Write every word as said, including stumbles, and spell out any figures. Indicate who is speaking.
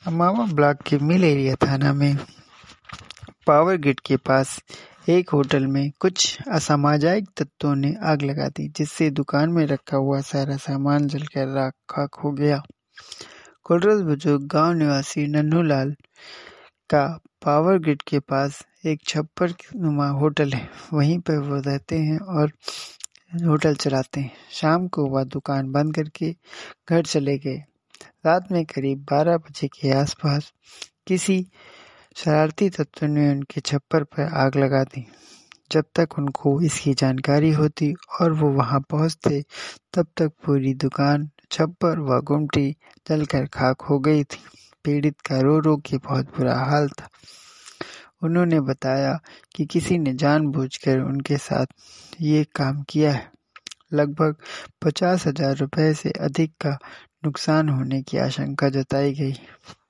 Speaker 1: अमावा ब्लॉक के mill area थाना में पावर ग्रिड के पास एक होटल में कुछ असामाजिक तत्वों ने आग लगा दी, जिससे दुकान में रखा हुआ सारा सामान जलकर राख खाक हो गया। कुलरस बुजुर्ग गांव निवासी नन्हूलाल का पावर ग्रिड के पास एक छप्पर नुमा होटल है। वहीं पर वो रहते हैं और होटल चलाते हैं। शाम को वह दुकान बंद करके घर चले गए। रात में करीब बारह बजे के आसपास किसी शरारती तत्व ने उनके छप्पर पर आग लगा दी। जब तक उनको इसकी जानकारी होती और वो वहां पहुंचते, तब तक पूरी दुकान, छप्पर व गुमटी जलकर खाक हो गई थी। पीड़ित का रो रो के बहुत बुरा हाल था। उन्होंने बताया कि किसी ने जानबूझकर उनके साथ ये काम किया है। लगभग पचास हजार रुपए से अधिक का नुकसान होने की आशंका जताई गई।